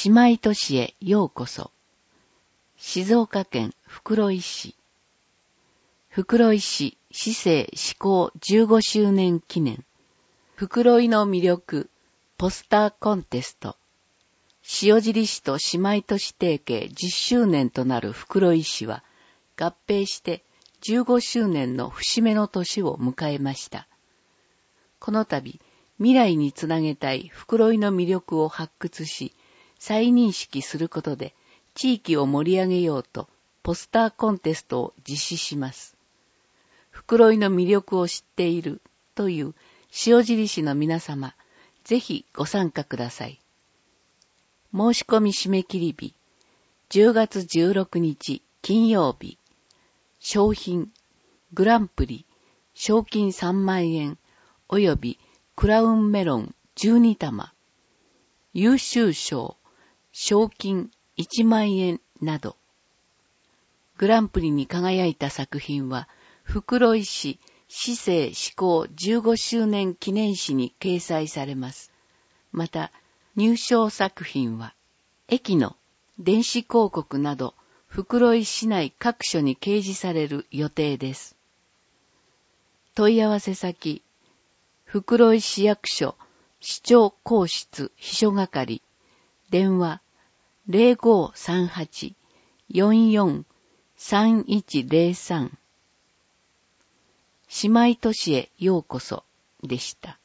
姉妹都市へようこそ。静岡県袋井市。袋井市市政施行15周年記念。袋井の魅力ポスターコンテスト。塩尻市と姉妹都市提携10周年となる袋井市は合併して15周年の節目の年を迎えました。この度、未来につなげたい袋井の魅力を発掘し、再認識することで地域を盛り上げようとポスターコンテストを実施します。袋井の魅力を知っているという塩尻市の皆様、ぜひご参加ください。申し込み締め切り日、10月16日金曜日。賞品、グランプリ、賞金3万円、およびクラウンメロン12玉。優秀賞、賞金1万円など。グランプリに輝いた作品は、袋井市市政施行15周年記念誌に掲載されます。また、入賞作品は、駅の電子広告など、袋井市内各所に掲示される予定です。問い合わせ先、袋井市役所市長公室秘書係、電話0538-44-3103。姉妹都市へようこそでした。